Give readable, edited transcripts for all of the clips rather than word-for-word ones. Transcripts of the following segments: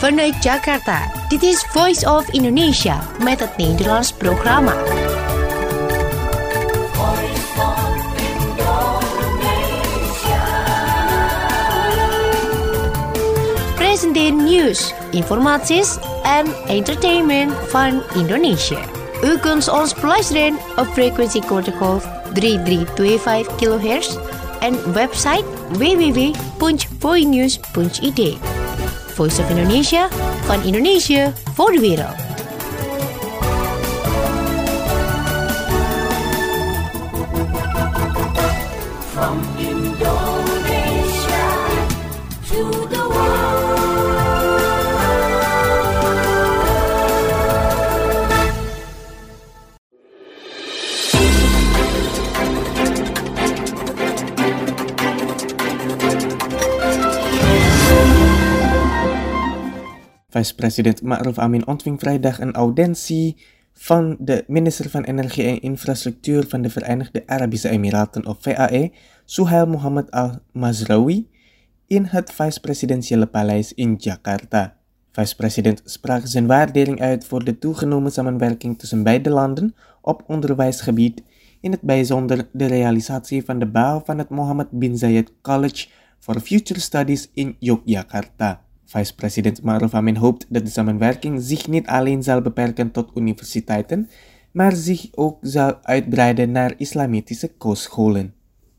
Vanuit Jakarta, dit is Voice of Indonesia met het Nederlands programma. Presenteren nieuws, informaties en entertainment van Indonesia. U kunt ons beluisteren op frequentie kortgolf 3325 kHz en website www.voinews.id. Voice of Indonesia, van Indonesië voor de wereld. From Indonesia to the world. Vice-president Ma'ruf Amin ontving vrijdag een audiëntie van de minister van Energie en Infrastructuur van de Verenigde Arabische Emiraten of VAE, Suhail Mohammed Al-Mazraoui, in het vice-presidentiële paleis in Jakarta. Vice-president sprak zijn waardering uit voor de toegenomen samenwerking tussen beide landen op onderwijsgebied, in het bijzonder de realisatie van de bouw van het Mohammed bin Zayed College for Future Studies in Yogyakarta. Vice-president Ma'ruf Amin hoopt dat de samenwerking zich niet alleen zal beperken tot universiteiten, maar zich ook zal uitbreiden naar islamitische kostscholen.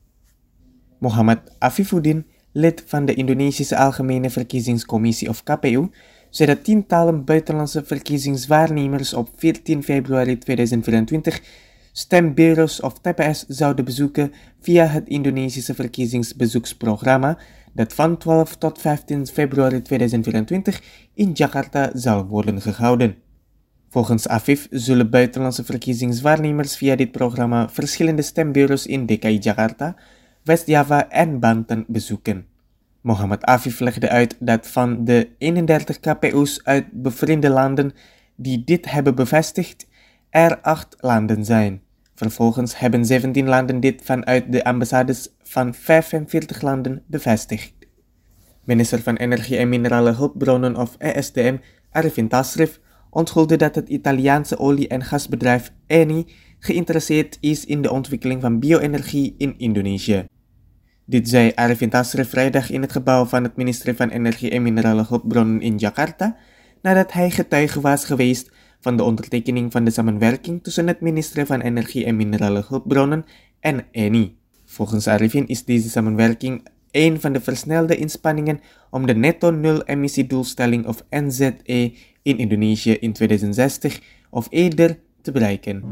Mohammed Afifuddin, lid van de Indonesische Algemene Verkiezingscommissie of KPU, zei dat tientallen buitenlandse verkiezingswaarnemers op 14 februari 2024 stembureaus of TPS zouden bezoeken via het Indonesische verkiezingsbezoeksprogramma dat van 12 tot 15 februari 2024 in Jakarta zal worden gehouden. Volgens Afif zullen buitenlandse verkiezingswaarnemers via dit programma verschillende stembureaus in DKI Jakarta, West-Java en Banten bezoeken. Mohammed Afif legde uit dat van de 31 KPU's uit bevriende landen die dit hebben bevestigd, er 8 landen zijn. Vervolgens hebben 17 landen dit vanuit de ambassades van 45 landen bevestigd. Minister van Energie en Minerale Hulpbronnen of ESDM, Arifin Tasrif, onthulde dat het Italiaanse olie- en gasbedrijf Eni geïnteresseerd is in de ontwikkeling van bio-energie in Indonesië. Dit zei Arifin Tasrif vrijdag in het gebouw van het ministerie van Energie en Minerale Hulpbronnen in Jakarta, nadat hij getuige was geweest van de ondertekening van de samenwerking tussen het ministerie van Energie en Minerale Hulpbronnen en Eni. Volgens Arifin is deze samenwerking een van de versnelde inspanningen om de netto-nul-emissiedoelstelling of NZE in Indonesië in 2060 of eerder te bereiken.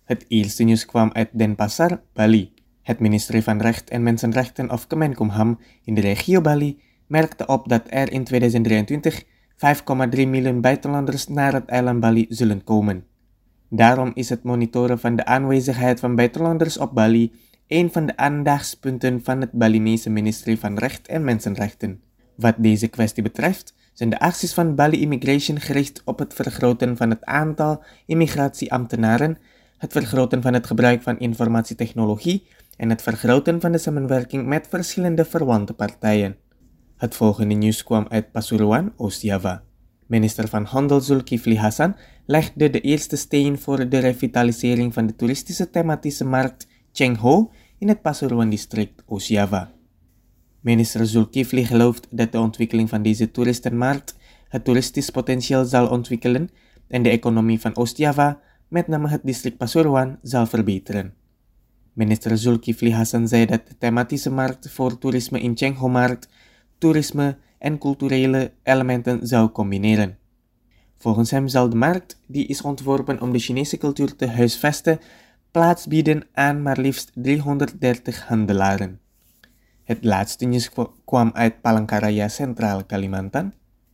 Het eerste nieuws kwam uit Denpasar, Bali. Het ministerie van Recht en Mensenrechten of Kemenkumham in de regio Bali merkte op dat er in 2023 5,3 miljoen buitenlanders naar het eiland Bali zullen komen. Daarom is het monitoren van de aanwezigheid van buitenlanders op Bali een van de aandachtspunten van het Balinese ministerie van Recht en Mensenrechten. Wat deze kwestie betreft, zijn de acties van Bali Immigration gericht op het vergroten van het aantal immigratieambtenaren, het vergroten van het gebruik van informatietechnologie en het vergroten van de samenwerking met verschillende verwante partijen. Het volgende nieuws kwam uit Pasuruan, Oost-Java. Minister van Handel Zulkifli Hasan legde de eerste steen voor de revitalisering van de toeristische thematische markt Cheng Ho in het Pasuruan-district Oost-Java. Minister Zulkifli gelooft dat de ontwikkeling van deze toeristenmarkt het toeristisch potentieel zal ontwikkelen en de economie van Oost-Java, met name het district Pasuruan, zal verbeteren. Minister Zulkifli Hasan zei dat de thematische markt voor toerisme in Cheng Ho-markt toerisme en culturele elementen zou combineren. Volgens hem zal de markt, die is ontworpen om de Chinese cultuur te huisvesten, plaats bieden aan maar liefst 330 handelaren. Het laatste nieuws kwam uit Palangkaraya, Centraal Kalimantan.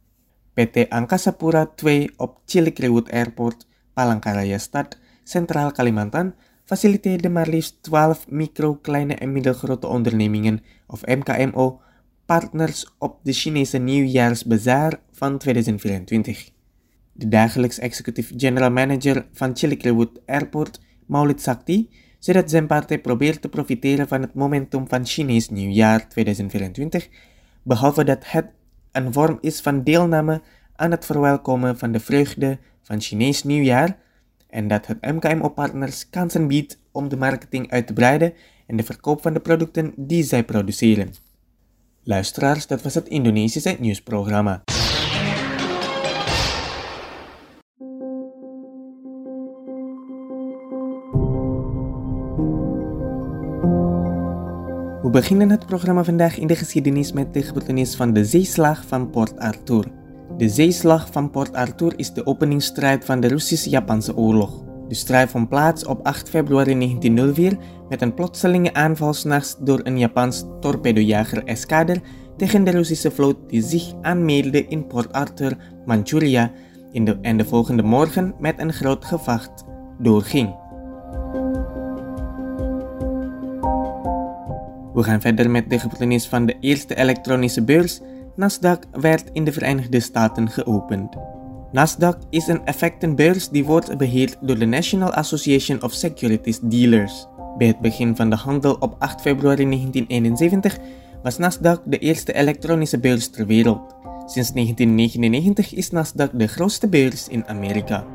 PT Angkasa Pura II op Cilikriwut Airport, Palangkaraya Stad, Centraal Kalimantan, faciliteerde maar liefst 12 micro, kleine en middelgrote ondernemingen, of MKMO, partners op de Chinese Nieuwjaarsbazaar van 2024. De dagelijks executive general manager van Cilikriwut Airport, Maulid Sakti, zei dat zijn partij probeert te profiteren van het momentum van Chinees Nieuwjaar 2024, behalve dat het een vorm is van deelname aan het verwelkomen van de vreugde van Chinees Nieuwjaar en dat het MKMO-partners kansen biedt om de marketing uit te breiden en de verkoop van de producten die zij produceren. Luisteraars, dat was het Indonesische nieuwsprogramma. We beginnen het programma vandaag in de geschiedenis met de gebeurtenis van de zeeslag van Port Arthur. De zeeslag van Port Arthur is de openingsstrijd van de Russisch-Japanse oorlog. De strijd vond plaats op 8 februari 1904 met een plotselinge aanval 's nachts door een Japans torpedojager-eskader tegen de Russische vloot die zich aanmeldde in Port Arthur, Manchuria, en de volgende morgen met een groot gevecht doorging. We gaan verder met de gebeurtenis van de eerste elektronische beurs. Nasdaq werd in de Verenigde Staten geopend. Nasdaq is een effectenbeurs die wordt beheerd door de National Association of Securities Dealers. Bij het begin van de handel op 8 februari 1971 was Nasdaq de eerste elektronische beurs ter wereld. Sinds 1999 is Nasdaq de grootste beurs in Amerika.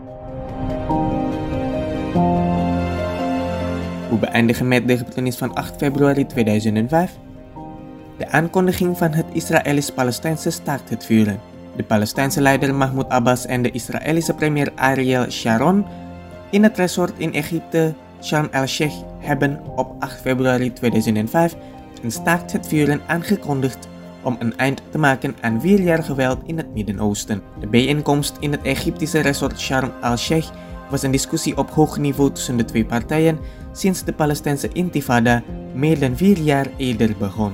We beëindigen met de gebeurtenis van 8 februari 2005. De aankondiging van het Israëlisch-Palestijnse staakt het vuren. De Palestijnse leider Mahmoud Abbas en de Israëlische premier Ariel Sharon in het resort in Egypte, Sharm el-Sheikh, hebben op 8 februari 2005 een staakt het vuren aangekondigd om een eind te maken aan 4 jaar geweld in het Midden-Oosten. De bijeenkomst in het Egyptische resort Sharm el-Sheikh was een discussie op hoog niveau tussen de twee partijen sinds de Palestijnse intifada meer dan 4 jaar eerder begon.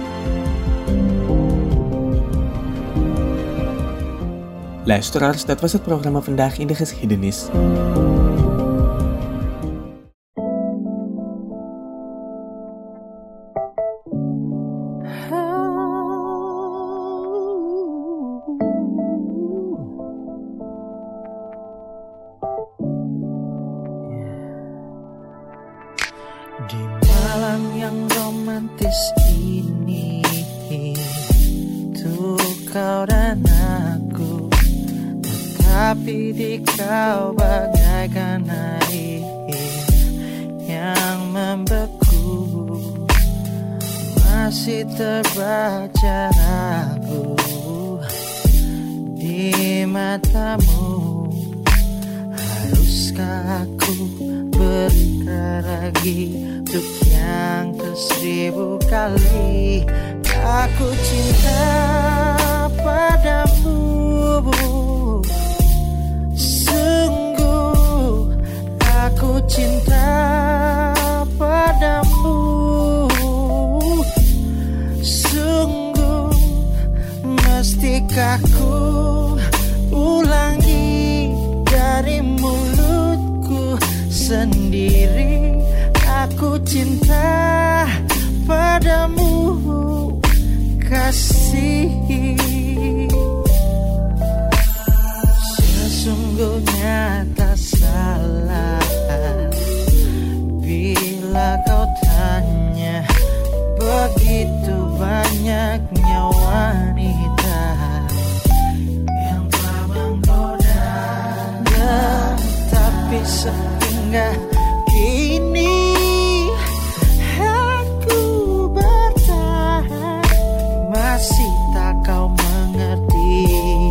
Luisteraars, dat was het programma Vandaag in de Geschiedenis. Di malam yang romantis ini, tuh kau dan aku, tetapi di kau bagaikan air yang membeku, masih terbaca ragu di matamu. Haruskah aku berkata lagi untuk yang ke-1000 kali? Aku cinta padamu, sungguh aku cinta ulangi dari mulutku sendiri. Aku cinta padamu, kasih. Sesungguhnya tak salah bila kau tanya, begitu banyaknya wanita yang telah menggoda, tapi sehingga kini aku bertahan. Masih tak kau mengerti?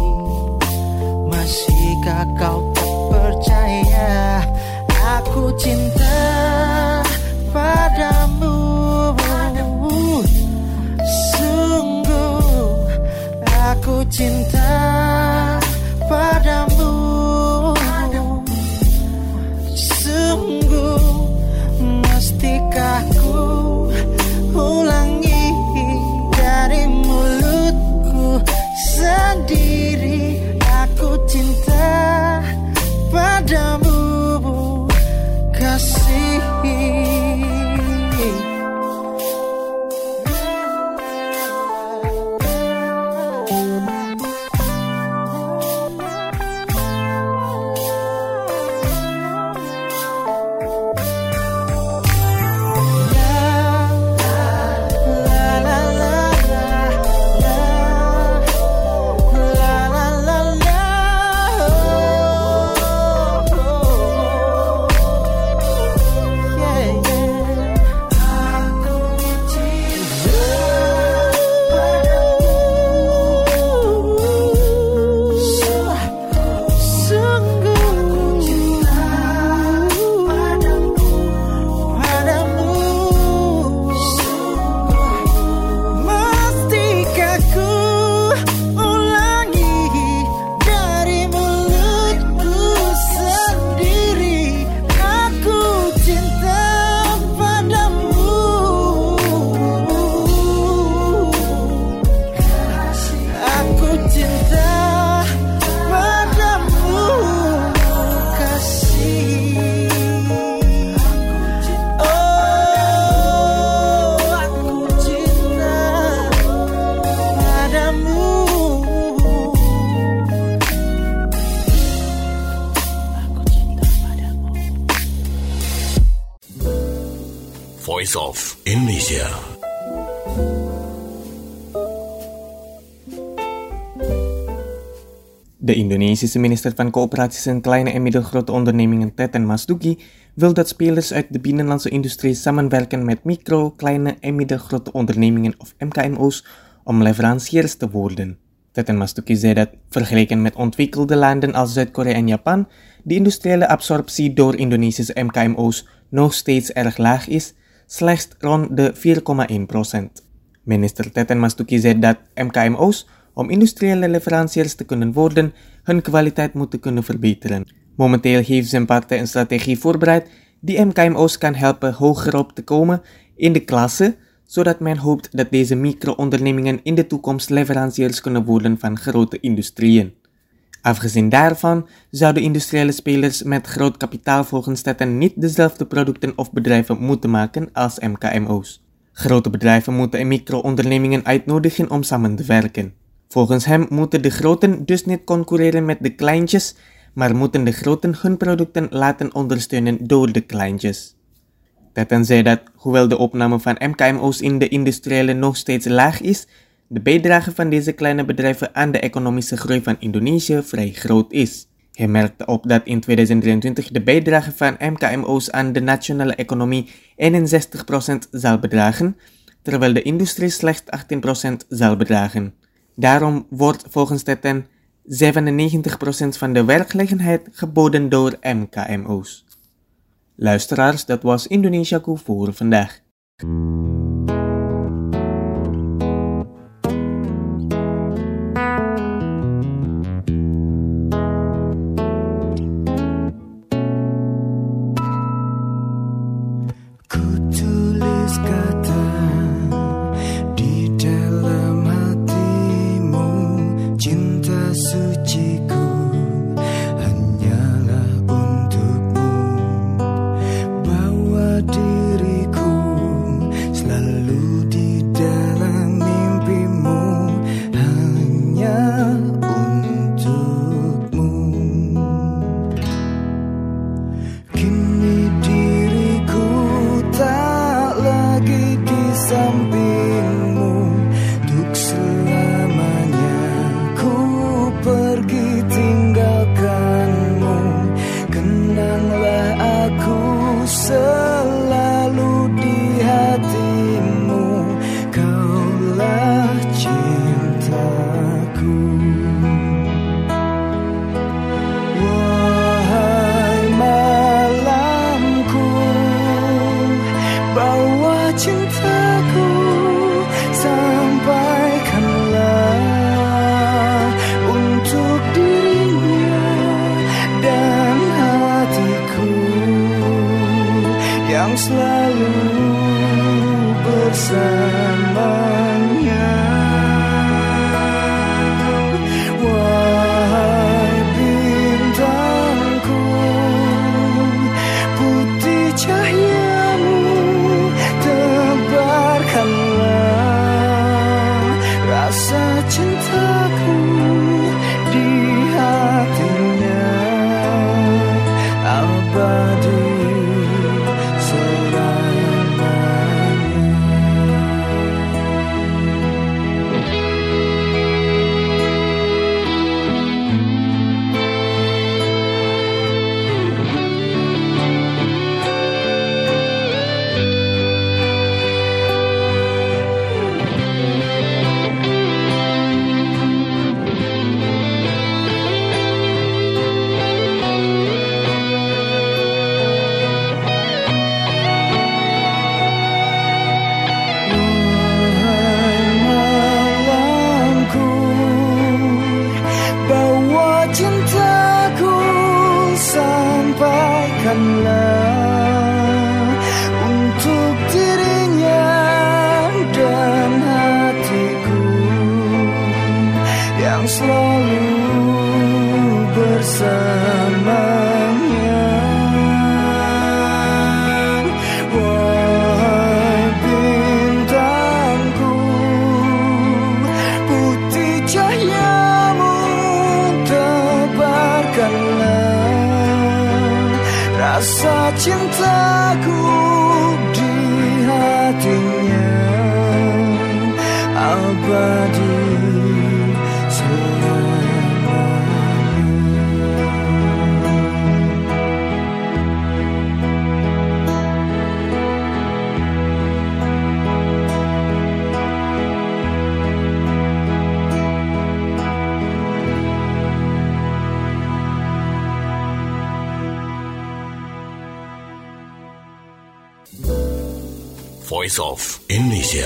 Masihkah kau tak percaya? Aku cinta padamu, sungguh aku cinta padamu, sungguh. Mestikah ku ulangi dari mulutku sendiri? Aku cinta padamu, kasih. Voice of Indonesia. De Indonesische minister van Coöperaties en Kleine en Middelgrote Ondernemingen Teten Mas Duki wil dat spelers uit de binnenlandse industrie samenwerken met micro, kleine en middelgrote ondernemingen of MKMO's om leveranciers te worden. Teten Mas Duki zei dat, vergeleken met ontwikkelde landen als Zuid-Korea en Japan, de industriële absorptie door Indonesische MKMO's nog steeds erg laag is, slechts rond de 4,1%. Minister Teten Mas Duki zei dat MKMO's, om industriële leveranciers te kunnen worden, hun kwaliteit moeten kunnen verbeteren. Momenteel heeft zijn partij een strategie voorbereid die MKMO's kan helpen hoger op te komen in de klasse, zodat men hoopt dat deze micro-ondernemingen in de toekomst leveranciers kunnen worden van grote industrieën. Afgezien daarvan zouden industriële spelers met groot kapitaal volgens Teten niet dezelfde producten of bedrijven moeten maken als MKMO's. Grote bedrijven moeten en micro-ondernemingen uitnodigen om samen te werken. Volgens hem moeten de groten dus niet concurreren met de kleintjes, maar moeten de groten hun producten laten ondersteunen door de kleintjes. Teten zei dat, hoewel de opname van MKMO's in de industriële nog steeds laag is, de bijdrage van deze kleine bedrijven aan de economische groei van Indonesië vrij groot is. Hij merkte op dat in 2023 de bijdrage van MKMO's aan de nationale economie 61% zal bedragen, terwijl de industrie slechts 18% zal bedragen. Daarom wordt volgens Teten 97% van de werkgelegenheid geboden door MKMO's. Luisteraars, dat was Indonesiaku voor vandaag. suciku hanyalah untukmu. Bawa diriku selalu di dalam mimpimu, hanya untukmu. Kini diriku tak lagi di sampingmu, untuk selamanya ku pergi tinggalkanmu. Kenanglah aku selalu di hatimu, kaulah cintaku. Wahai malamku, bawa cintaku, sampaikanlah untuk dirinya dan hatiku yang selalu bersamanya. Wahai bintangku, putih cahayamu, tebarkanlah rasa cintaku di hatinya, abadi selamanya. Wahai malamku, bawa cintaku, sampaikanlah untuk dirinya dan hatiku yang selalu bersamanya. Wahai bintangku, putih cahayamu, tebarkanlah rasa cintaku di hatinya, abadi selamanya. Voice of Indonesia.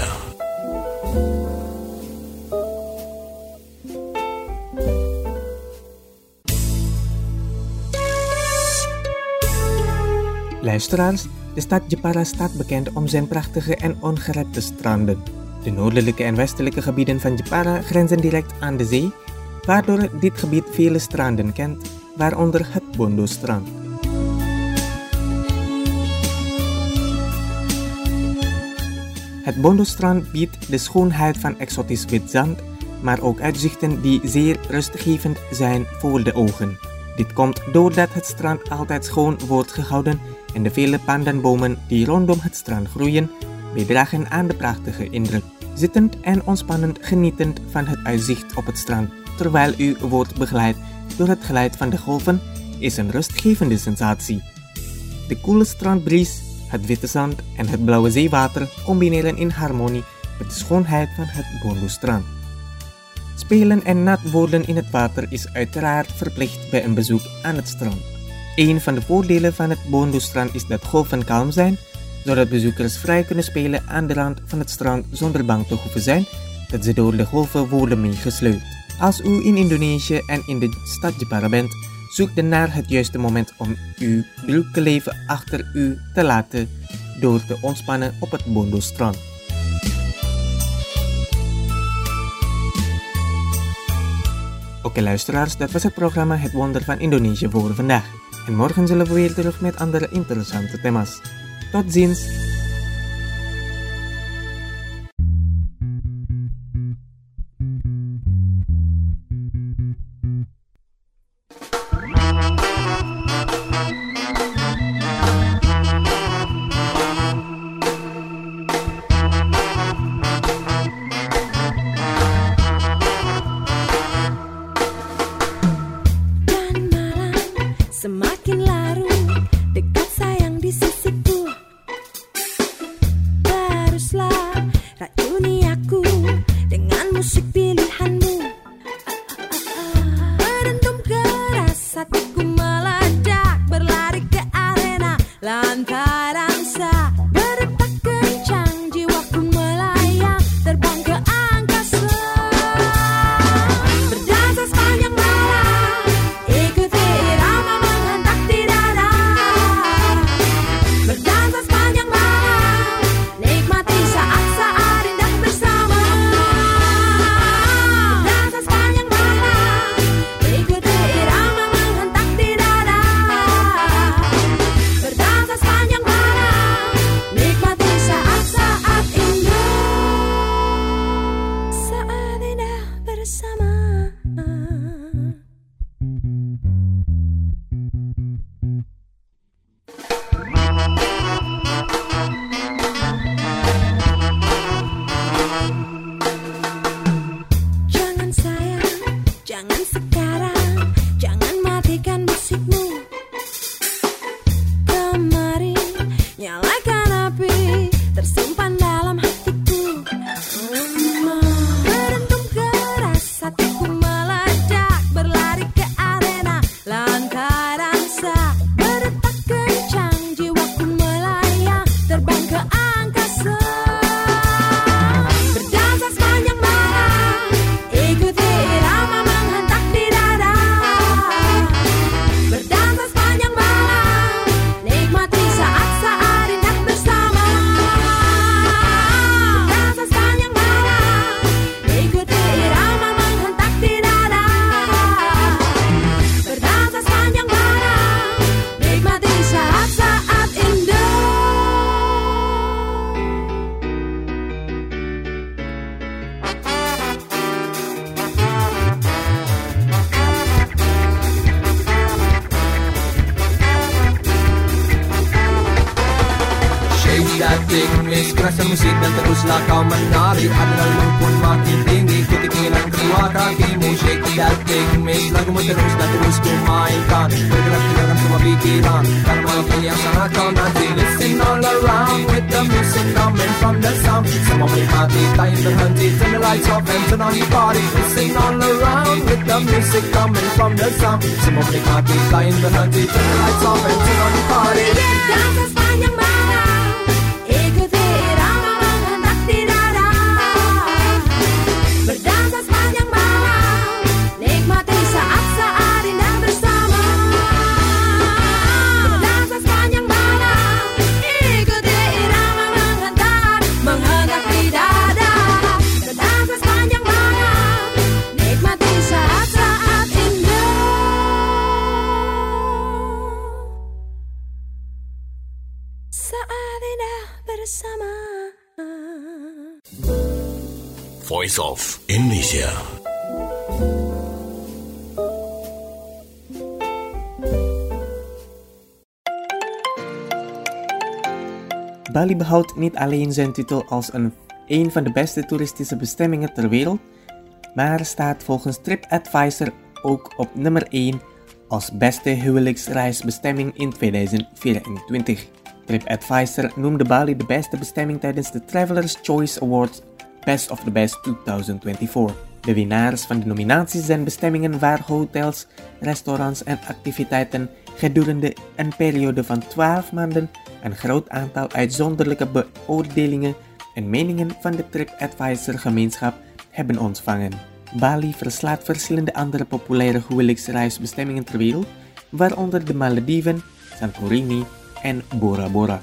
Luisteraars, de stad Jepara staat bekend om zijn prachtige en ongerepte stranden. De noordelijke en westelijke gebieden van Jepara grenzen direct aan de zee, waardoor dit gebied vele stranden kent, waaronder het Bondo-strand. Het Bondo-strand biedt de schoonheid van exotisch wit zand, maar ook uitzichten die zeer rustgevend zijn voor de ogen. Dit komt doordat het strand altijd schoon wordt gehouden en de vele pandanbomen die rondom het strand groeien, bijdragen aan de prachtige indruk. Zittend en ontspannend genietend van het uitzicht op het strand, terwijl u wordt begeleid door het geluid van de golven, is een rustgevende sensatie. De koele strandbries, het witte zand en het blauwe zeewater combineren in harmonie met de schoonheid van het Bondo-strand. Spelen en nat worden in het water is uiteraard verplicht bij een bezoek aan het strand. Een van de voordelen van het Bondo-strand is dat golven kalm zijn, zodat bezoekers vrij kunnen spelen aan de rand van het strand zonder bang te hoeven zijn dat ze door de golven worden meegesleurd. Als u in Indonesië en in de stad Jepara bent, zoek dan naar het juiste moment om uw drukke leven achter u te laten door te ontspannen op het Bondo-strand. Oké luisteraars, dat was het programma Het Wonder van Indonesië voor vandaag. En morgen zullen we weer terug met andere interessante thema's. Tot ziens! Semakin larut dekat sayang di sisiku, teruslah racuni aku dengan musik pilihanmu. Berdentum keras hatiku meledak, berlari ke arena lantaran sa berdetak kencang, jiwaku melayang terbang ke angkasa. Berdansa sepanjang malam, ikuti irama menghentak di dada. Berdansa sepanjang malam, nikmati saat-saat indah bersama. Berdansa sepanjang malam, ikuti irama menghentak di dada. Berdansa sepanjang malam, nikmati saat-saat indah. Saat indah bersama. Jangan sayang, jangan sekarang, jangan matikan musikmu. Kemari, nyalakan api, tersimpan dalam hatiku. Berdentum keras, hatiku meledak, berlari ke arena lantaran sa berdetak kencang, jiwaku melayang terbang ke angkasa. Berdansa sepanjang malam, ikuti irama menghentak di dada. Berdansa sepanjang malam, nikmati saat-saat indah bersama. Berdansa sepanjang malam, ikuti irama menghentak di dada. Berdansa sepanjang malam, nikmati saat-saat indah. Shake that thing, miss, keraskan musik dan teruslah kau menari. Adrenalin pun makin tinggi, ikuti keinginan kedua kakimu. Shake that thing, miss, lagumu terus dan terus ku mainkan. Bergerak tinggalkan semua pikiran, karena malam ini yang sangat kau nanti. Listen all around with the music coming from the sound. Semua menikmati, tak ingin berhenti. Turn the lights off and turn on your body. Listen all around with the music coming from the sound. Semua menikmati, tak ingin berhenti. Turn the lights off and turn on your body. Berdansa sepanjang malam, ikuti irama menghentak di dada. Berdansa sepanjang malam, nikmati saat-saat indah bersama. Berdansa sepanjang malam, ikuti irama menghentak di dada. Berdansa sepanjang malam, nikmati saat-saat indah. Saat indah bersama. Voice of Indonesia. Bali behoudt niet alleen zijn titel als een van de beste toeristische bestemmingen ter wereld, maar staat volgens TripAdvisor ook op nummer 1 als beste huwelijksreisbestemming in 2024. TripAdvisor noemde Bali de beste bestemming tijdens de Travelers' Choice Awards Best of the Best 2024. De winnaars van de nominaties zijn bestemmingen waar hotels, restaurants en activiteiten gedurende een periode van 12 maanden een groot aantal uitzonderlijke beoordelingen en meningen van de TripAdvisor-gemeenschap hebben ontvangen. Bali verslaat verschillende andere populaire huwelijksreisbestemmingen ter wereld, waaronder de Malediven, Santorini en Bora Bora.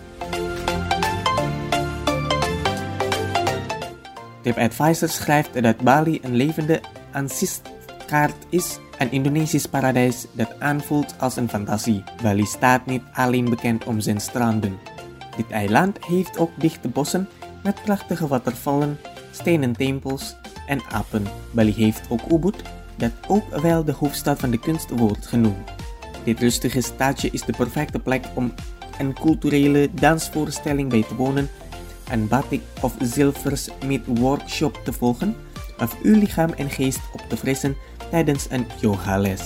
TripAdvisor schrijft dat Bali een levende kaart is een Indonesisch paradijs dat aanvoelt als een fantasie. Bali staat niet alleen bekend om zijn stranden. Dit eiland heeft ook dichte bossen met prachtige watervallen, stenen tempels en apen. Bali heeft ook Ubud, dat ook wel de hoofdstad van de kunst wordt genoemd. Dit rustige stadje is de perfecte plek om een culturele dansvoorstelling bij te wonen, een batik of zilversmid workshop te volgen of uw lichaam en geest op te frissen tijdens een yogales.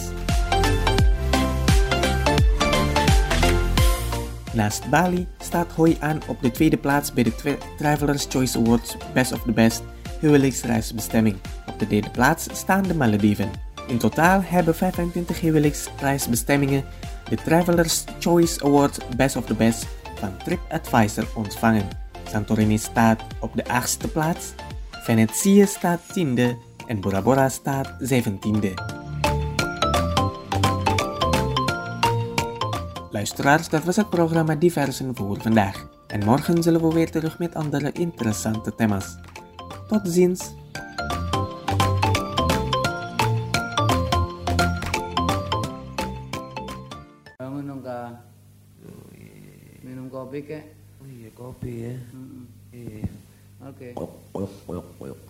Naast Bali staat Hoi aan op de tweede plaats bij de Travelers Choice Awards Best of the Best huwelijksreisbestemming. Op de derde plaats staan de Malediven. In totaal hebben 25 huwelijksreisbestemmingen de Travelers Choice Award Best of the Best van TripAdvisor ontvangen. Santorini staat op de 8e plaats, Venetië staat 10e en Bora Bora staat 17e. Luisteraars, dat was het programma Diversen voor vandaag. En morgen zullen we weer terug met andere interessante thema's. Tot ziens! Bangun dong Kak. Minum kopi kek? Oh iya kopi ya. Iya. Oke. Koyok.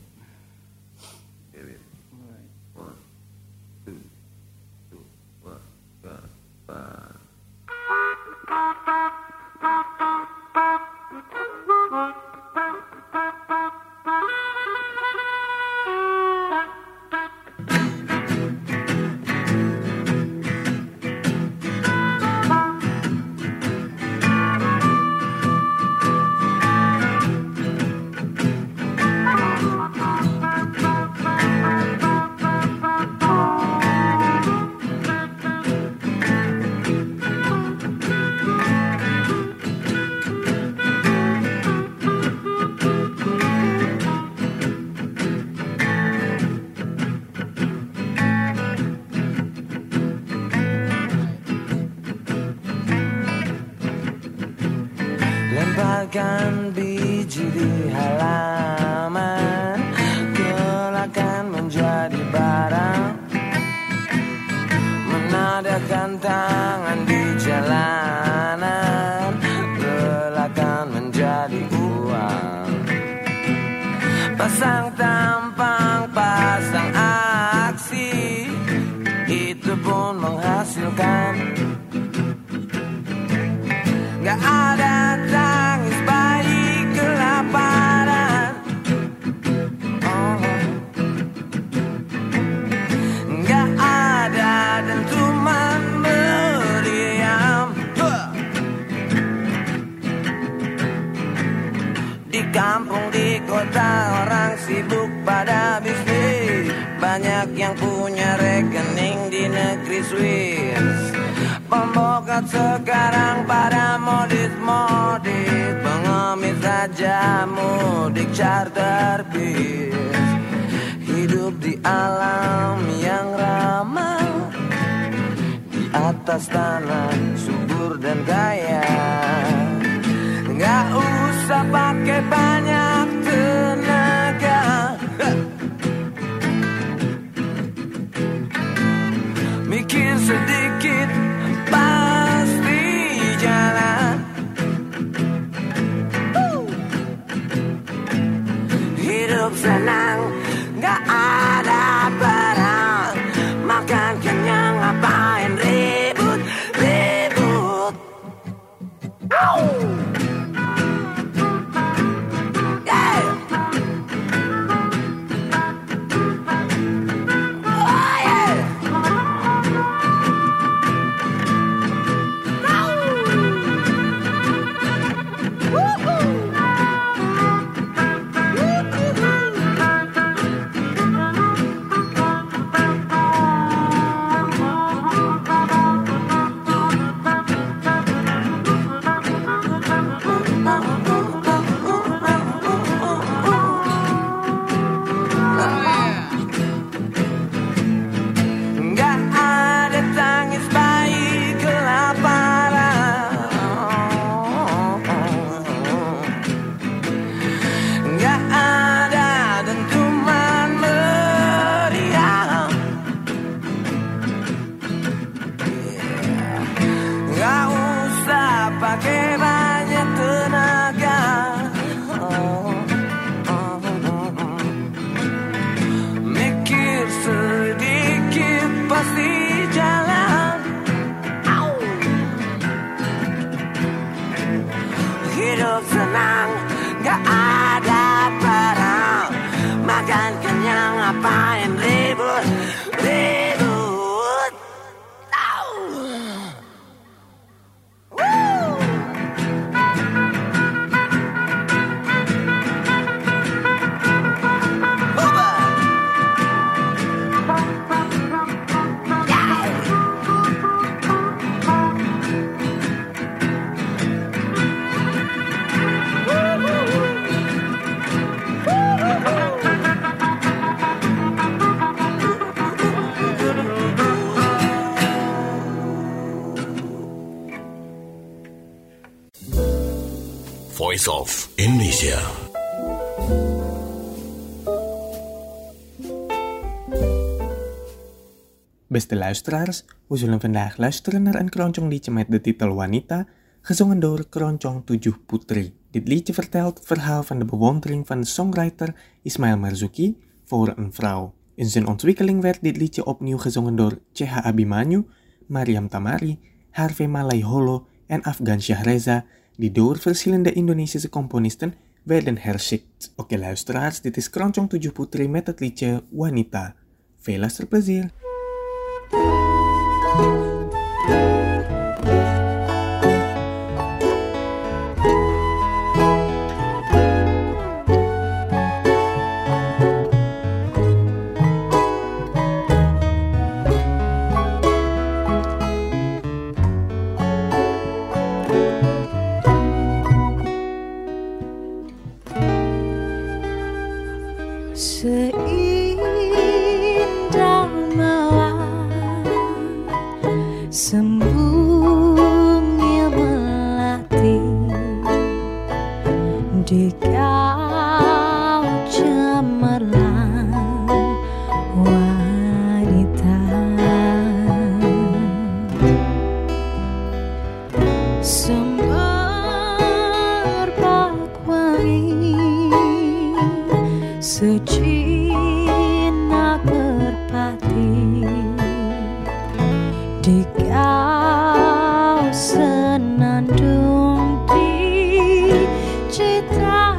Lemparkan biji di halaman, kelakkan menjadi barang, menadakan tangan di jalanan, kelakkan menjadi uang. Pasang tampang, pasang aksi, itu pun menghasilkan. Gak ada tangis bayi kelaparan, gak ada dentuman meriam. Di kampung, di kota orang sibuk pada bisnis, banyak yang punya rekening di negeri Swiss. Pembokat sekarang pada modis-modis, pengemis saja mudik charter bis. Hidup di alam yang ramah, di atas tanah subur dan kaya. Nggak usah pakai banyak tenaga, mikir sedikit pasti jalan. Hidup senang, gak ada barang, makan kenyang, ngapain ribut-ribut. Voice of Indonesia. Beste luisteraars, we zullen vandaag luisteren naar een keroncong-liedje met de titel Wanita, gezongen door Keroncong 7 Putri. Dit liedje vertelt het verhaal van de bewondering van de songwriter Ismail Marzuki voor een vrouw. In zijn ontwikkeling werd dit liedje opnieuw gezongen door C.H. Abimanyu, Mariam Tamari, Harvey Malaiholo en Afgan Shahreza, die door verschillende Indonesische componisten werden herschikt. Oké luisteraars, dit is Keroncong 7 Putri met het liedje Wanita. Veel luisterplezier! Seindah mawar sembunyi melati di kau cemerlang wanita, semerbak wangi sejenak merpati di kau senandung di citra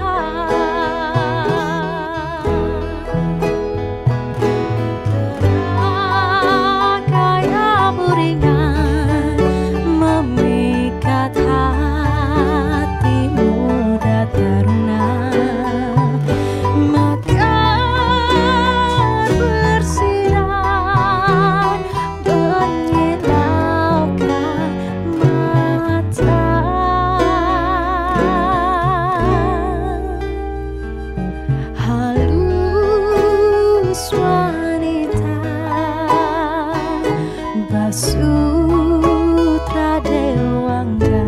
gerak gaya buringan memikat hati muda taruna. Sutra Dewangga,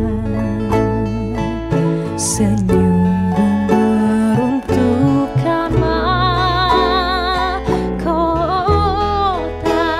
senyum meruntuhkan mahkota.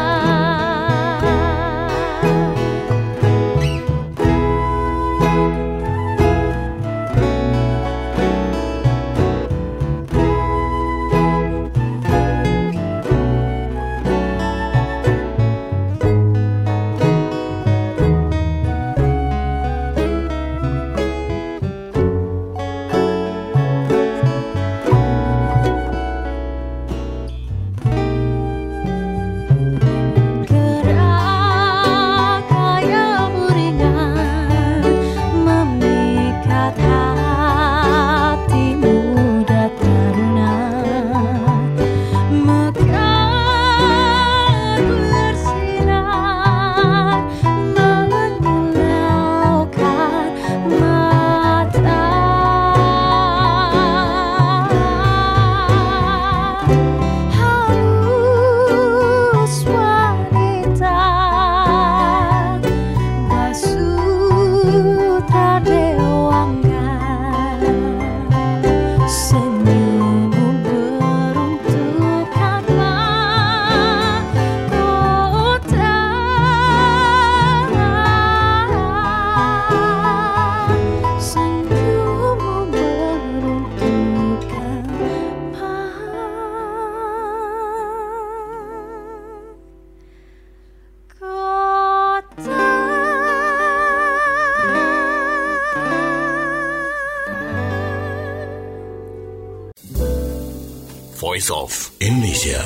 Voice of Indonesia.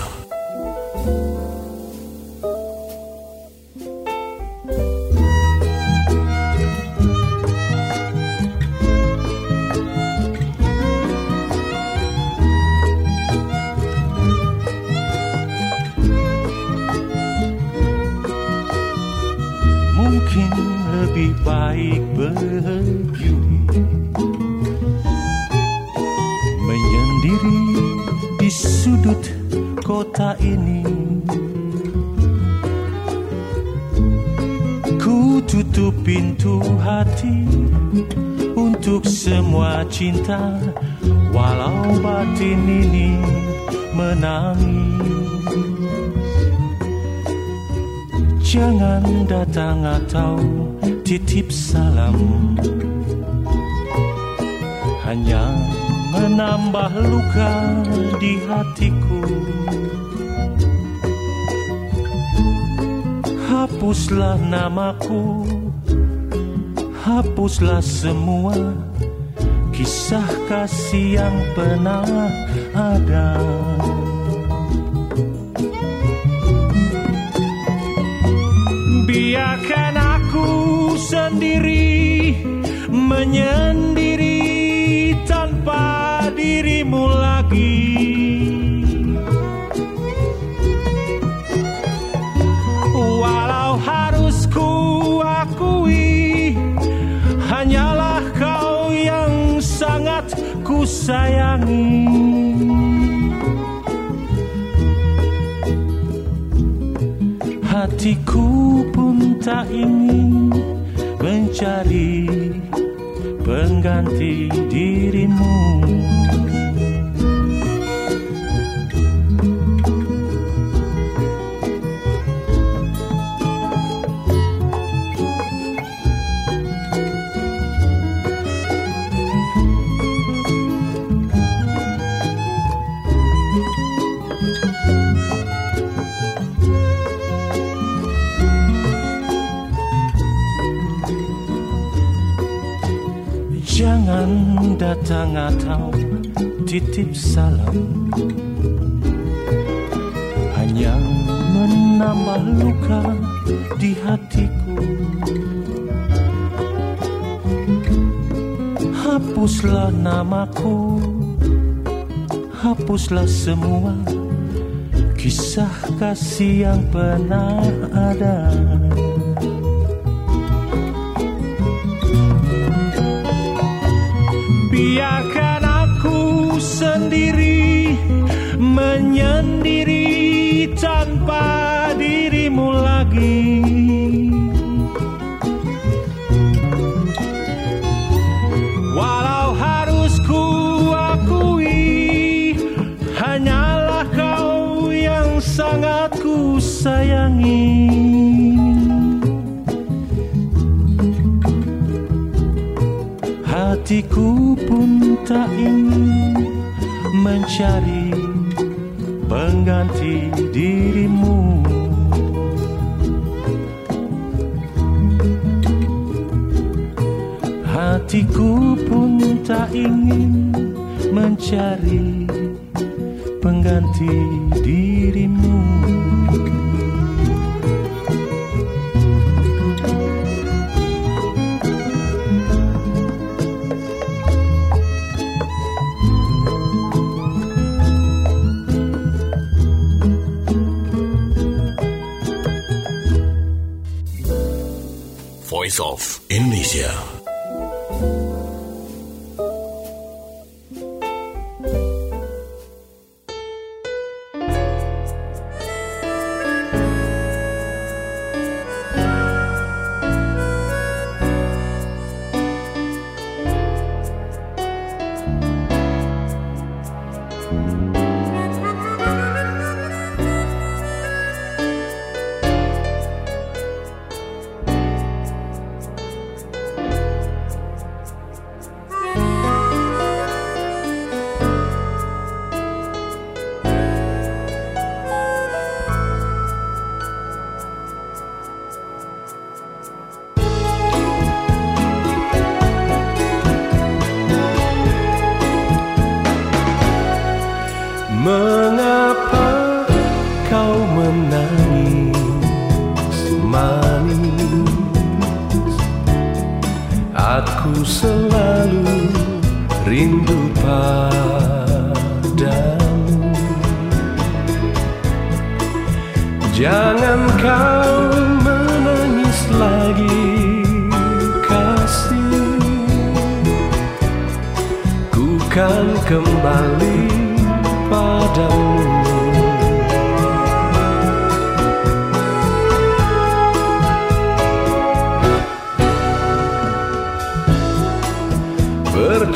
Mungkin lebih baik begini, menyendiri di sudut kota ini. Ku tutup pintu hati untuk semua cinta, walau batin ini menangis. Jangan datang atau titip salam, hanya menambah luka di hatiku. Hapuslah namaku, hapuslah semua kisah kasih yang pernah ada. Biarkan aku sendiri menyendiri tanpa dirimu lagi. Walau harus ku akui, hanyalah kau yang sangat ku sayangi. Hatiku pun tak ingin mencari pengganti dirimu. Jangan datang atau titip salam, hanya menambah luka di hatiku. Hapuslah namaku, hapuslah semua kisah kasih yang pernah ada. Biarkan aku sendiri menyendiri tanpa dirimu lagi. Walau harus ku akui, hanyalah kau yang sangat ku sayangi. Hatiku pun tak ingin mencari pengganti dirimu. Hatiku pun tak ingin mencari pengganti dirimu. Voice of Indonesia. Mengapa kau menangis manis? Aku selalu rindu padamu. Jangan kau menangis lagi, kasih. Ku kan kembali padamu.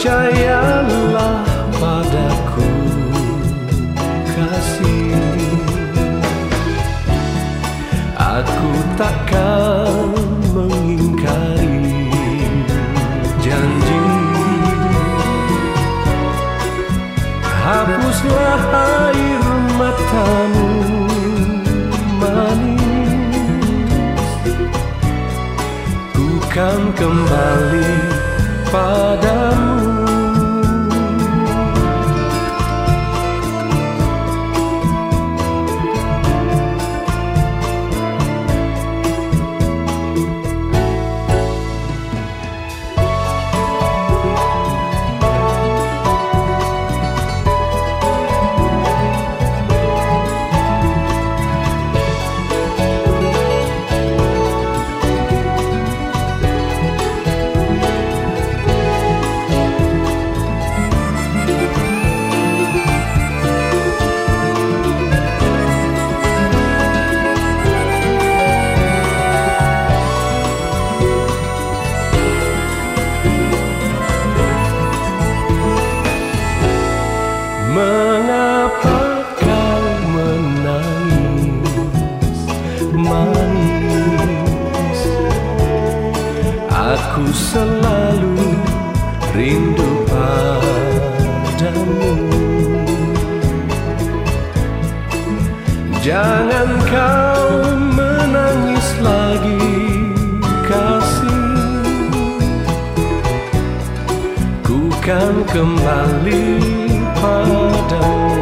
Percayalah padaku, kasih. Aku takkan mengingkari janji. Hapuslah air matamu manis, ku kan kembali padamu. Mengapa kau menangis manis? Aku selalu rindu padamu. Jangan kau menangis lagi, kasih. Ku kan kembali padamu.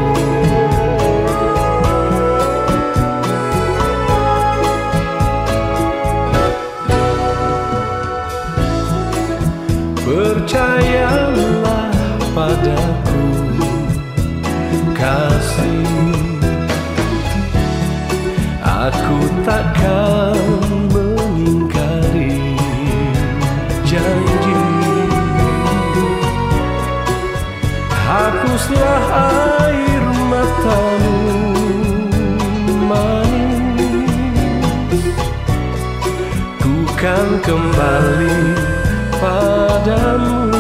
Percayalah padaku, kasih. Aku takkan mengingkari janji. Hapuslah air matamu manis, ku kan kembali padamu.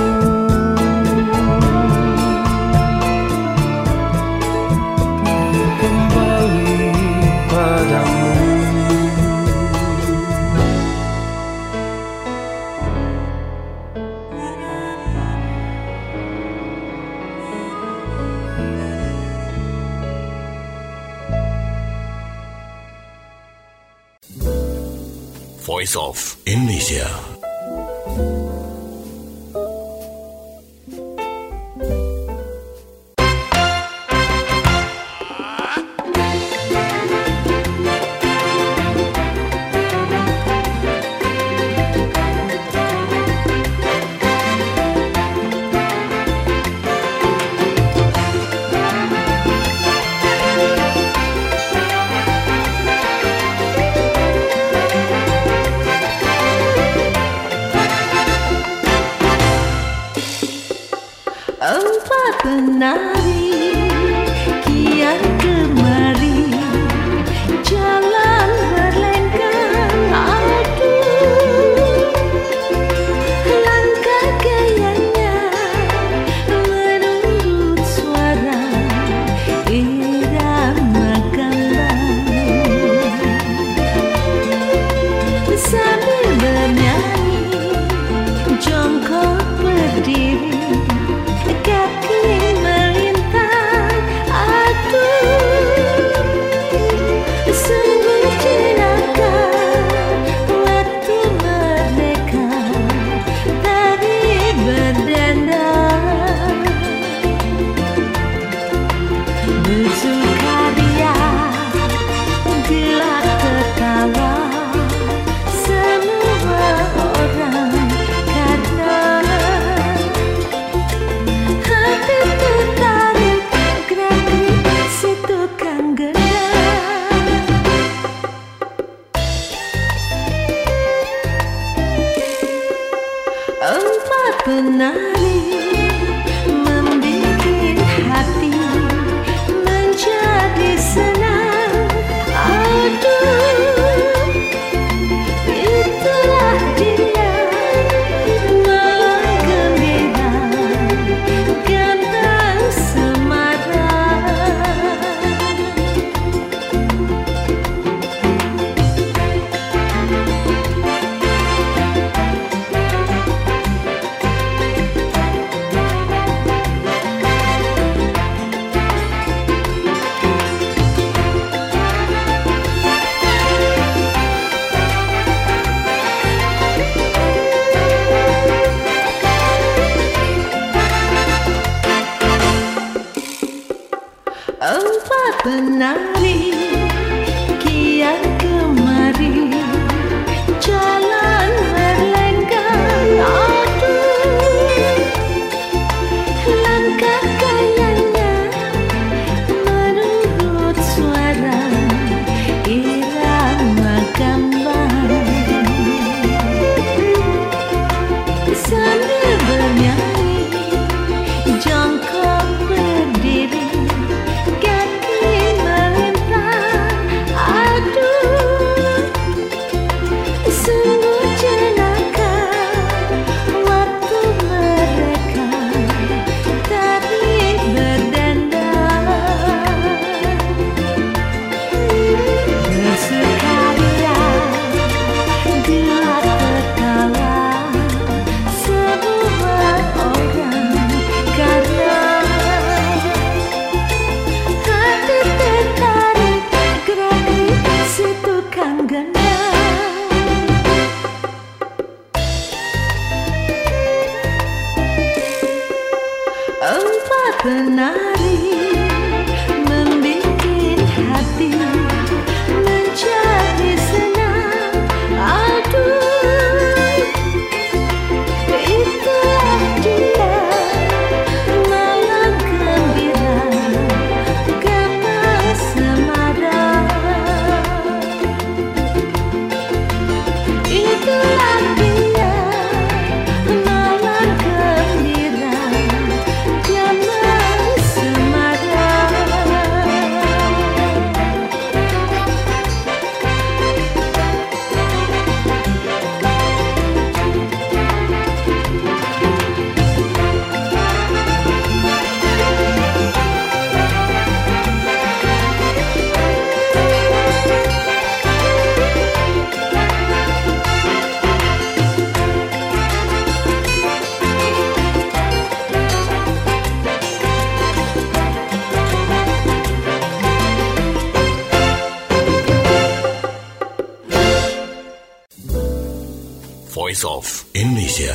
Kembali padamu. Voice of Indonesia. Empat penari kian kemari, jalan berlenggang aduh. Langkah gayanya menurut suara irama gambang. Sambil bernyanyi jongkok berdiri, kaki melintang aduh. Sungguh jenaka waktu merdeka, tari berdendang. Bersukaria gelak tertawa semua orang, karena hati tertarik gerak-gerik si tukang gendang. Empat penari membikin hati menjadi senang aduh. Itulah dia malam gembira penari kian kemari, jalan berlenggang, aduh langkah kayanya menurut suara irama gambang, sambil bernyanyi jongkok berdiri, kaki melintang, aduh sungguh jenaka waktu mereka tari berdendang, bersukaria gelap tertawa sebuah orang, karena hati tertarik gerak si tukang gendang. Empat penari membikin hati menjadi senang, aduh itulah dia malam gembira kapal semada, itulah dia malam gembira kapal semada. Voice of Indonesia.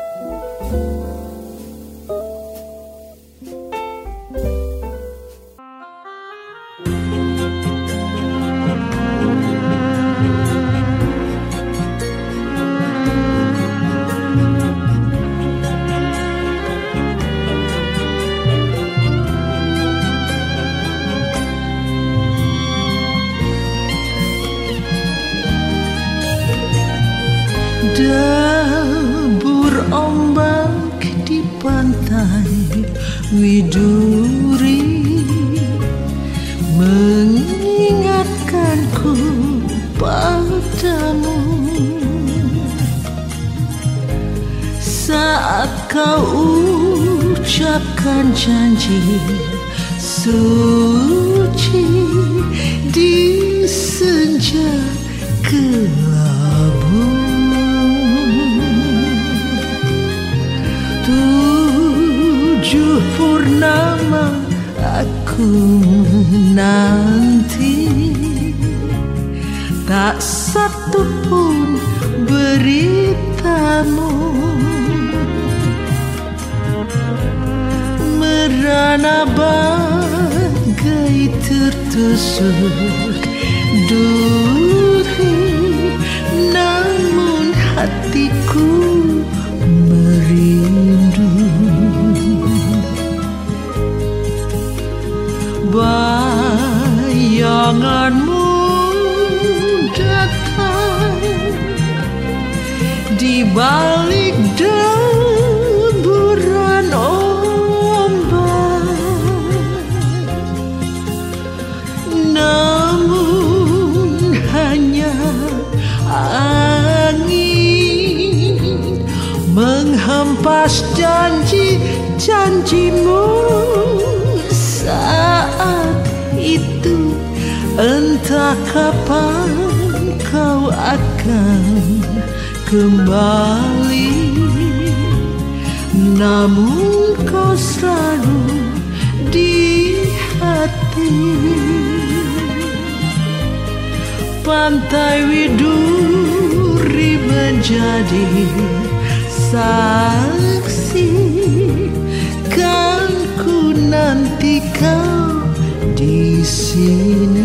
Debur ombak di pantai Widuri mengingatkanku padamu saat kau ucapkan janji suci di senja kelabu. 7 purnama aku menanti, tak satu pun beritamu, merana bagai tertusuk duri, namun hatiku merindu. Bayanganmu datang di balik deburan ombak, namun hanya angin menghempas janji-janjimu saat itu. Entah kapan kau akan kembali, namun kau selalu di hati. Pantai Widuri menjadi saksi, kan ku nanti kau di sini.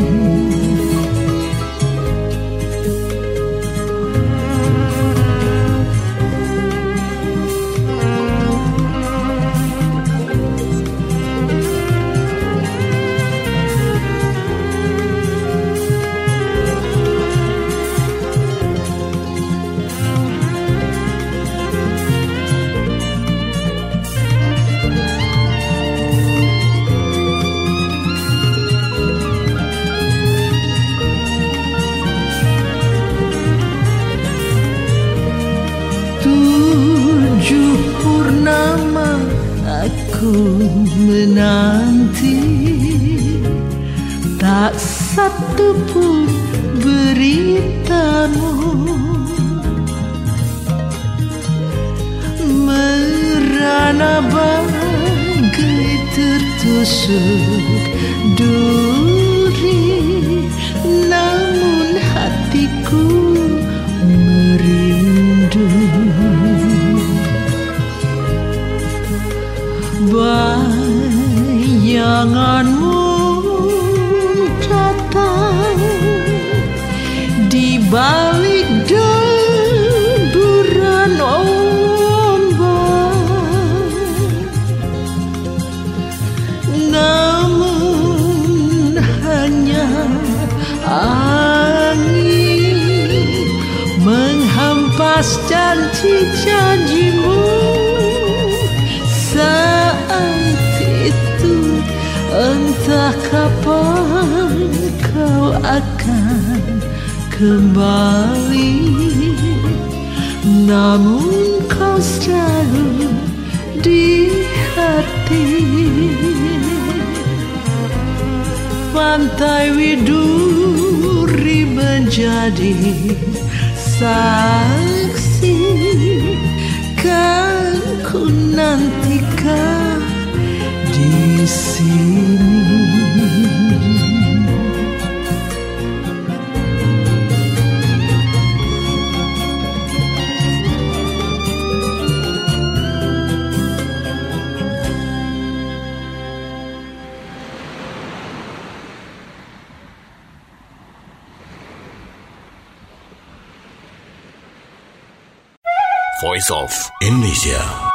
Menanti tak satu pun beritamu, merana bagai tertusuk duri, namun hatiku merindu. Bayanganmu datang di balik deburan ombak, namun hanya angin menghampas janji-janjimu. Saat itu entah kapan kau akan kembali, namun kau selalu di hati. Pantai Widuri menjadi saksi, kan ku nantikan di sini. Voice of Indonesia.